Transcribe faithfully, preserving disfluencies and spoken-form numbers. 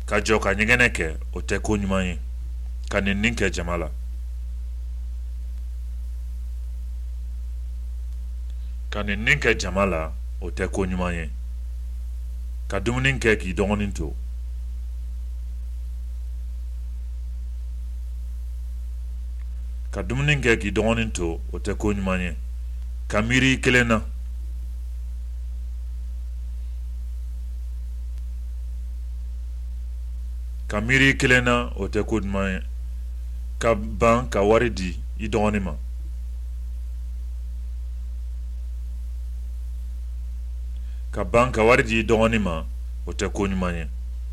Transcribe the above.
ka jɔ ka ɲɛgɛnɛ kɛ o tɛ ko ɲuman ye ka nɛni kɛ jama la ka nɛni kɛ jama la o tɛ ko ɲuman ye ka dumuni kɛ k'i dɔgɔnin to ka dumuni kɛ k'i dɔgɔnin to o tɛ ko ɲuman ye ka miiri kelen na ka miiri kelen na o tɛ ko ɲuman ye ka ban ka wari di i dɔgɔnin ma ka ban ka wari di i dɔgɔnin ma o tɛ ko ɲuman ye